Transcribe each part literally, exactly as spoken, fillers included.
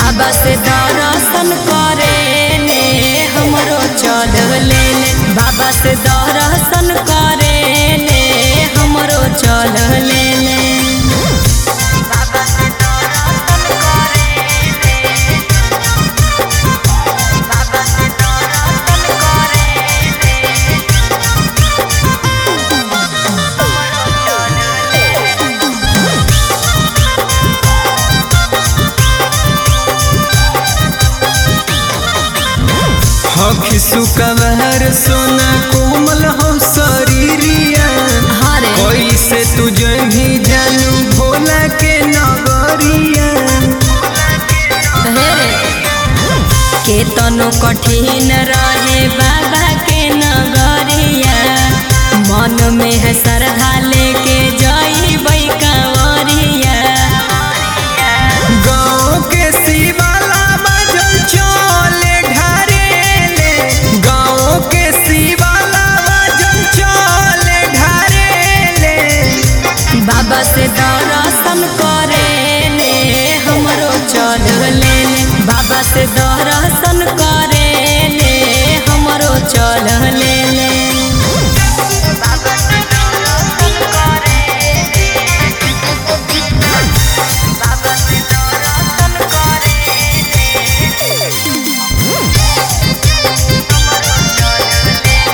बाबा से दर्शन करे ले हमरो चल ले ले बाबा से दर्शन करे ले हमरो चल ले ले बाबा से दर्शन करे ले बाबा से दर्शन करे ले हमरो चल ले खिसु कवर सोना कोमल हो शरीरिया कैसे तुझे भी जानू भोला के नगरिया के तनो कठिन रहे बाबा के नगरिया मन में है श्रद्धा लेके जइबै कांवरिया गाँव के शिवाला बजल चले ढारेले गाँव के शिवाला बजल चले ढारेले बाबा से दर्शन करे ले हमरो चल ले ले बाबा से दर्शन करे ले हमरो चल ले ले बाबा से दर्शन करे ले बाबा से दर्शन करे ले हमरो चल ले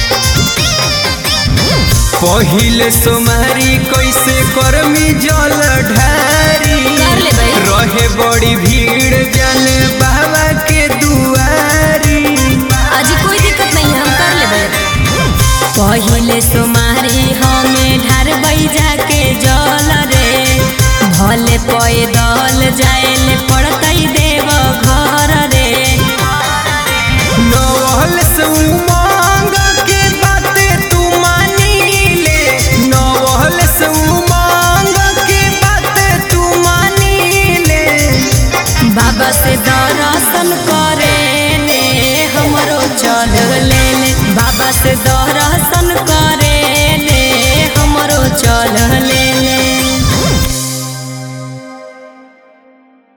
पहिले सोमारी कैसे करमी जल ढारी कर ले भाई। रहे बड़ी भीड़ जन बाबा के दुआरी आज कोई दिक्कत नहीं है हम कर लेबै पहिले सोमारी हमें ढारबै जाके जल रे भले पैदल जाएले पड़तै देव घर रे नवल से उमंग के बाते तू मानी ले नवल से उमंग के बाते तू मानी ले बाबा से दर्शन कर